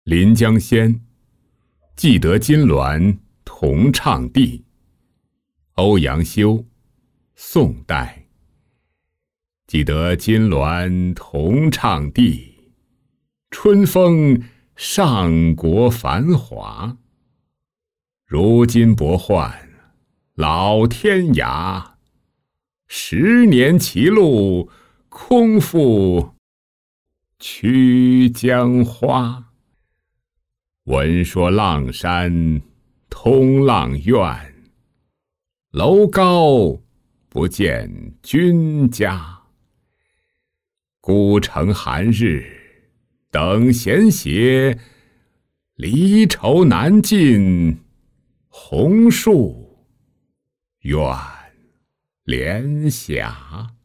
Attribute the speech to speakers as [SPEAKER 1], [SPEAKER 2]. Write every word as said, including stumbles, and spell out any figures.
[SPEAKER 1] 临江仙，记得金銮同唱地。欧阳修，宋代。记得金銮同唱地，春风上国繁华。如今拨换老天涯，十年歧路空负曲江花。闻说阆山通阆苑，楼高不见君家。孤城寒日等闲斜，离愁难尽红树远连霞。